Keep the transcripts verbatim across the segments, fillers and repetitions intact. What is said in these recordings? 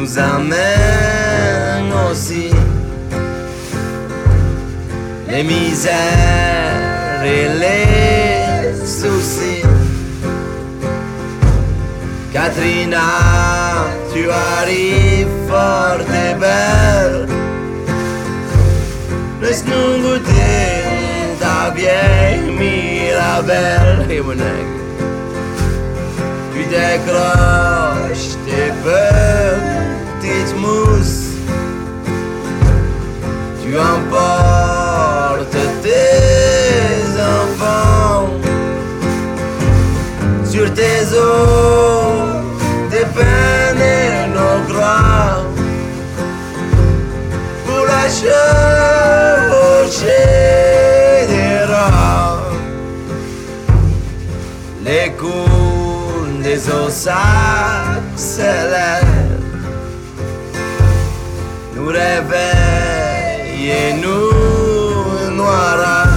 nous amène aussi les misères et les soucis. Katrina, tu arrives forte et belle. Laisse-nous goûter ta vieille Mirabelle. Hey, mon nègre. Tu décroches tes petites mousses. Tu emportes tes enfants sur tes os, tes peines et nos croix pour la chevaucher des rats. Les coups des eaux s'accélèrent, nous réveillent et nous noirs.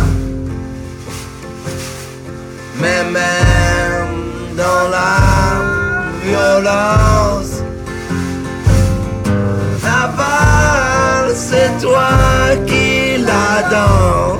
Mais même dans la violence, la valse, c'est toi qui la danse.